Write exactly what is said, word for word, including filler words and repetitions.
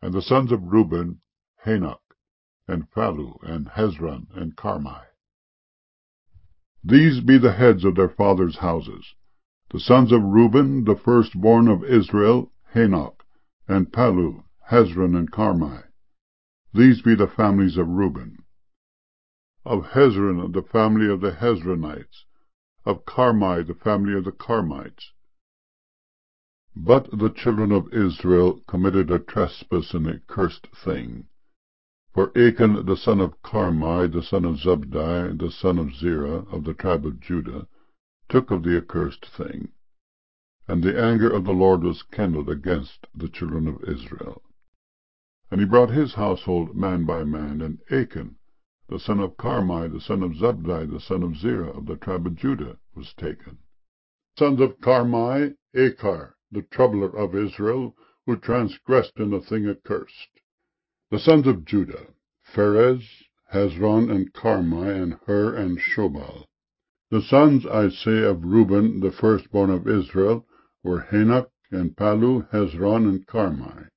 And the sons of Reuben, Hanok, and Phalu, and Hezron, and Carmi. These be the heads of their fathers' houses. The sons of Reuben, the firstborn of Israel, Hanok, and Phalu, Hezron, and Carmi. These be the families of Reuben. Of Hezron, the family of the Hezronites. Of Carmi, the family of the Carmites. But the children of Israel committed a trespass and a cursed thing. For Achan the son of Carmi, the son of Zabdi, the son of Zerah, of the tribe of Judah, took of the accursed thing. And the anger of the Lord was kindled against the children of Israel. And he brought his household man by man, and Achan, the son of Carmi, the son of Zabdi, the son of Zerah, of the tribe of Judah, was taken. Sons of Carmi, Achar, the troubler of Israel, who transgressed in a thing accursed. The sons of Judah, Pharez, Hezron, and Carmi, and Hur, and Shobal. The sons, I say, of Reuben, the firstborn of Israel, were Hanok, and Phalu, Hezron, and Carmi.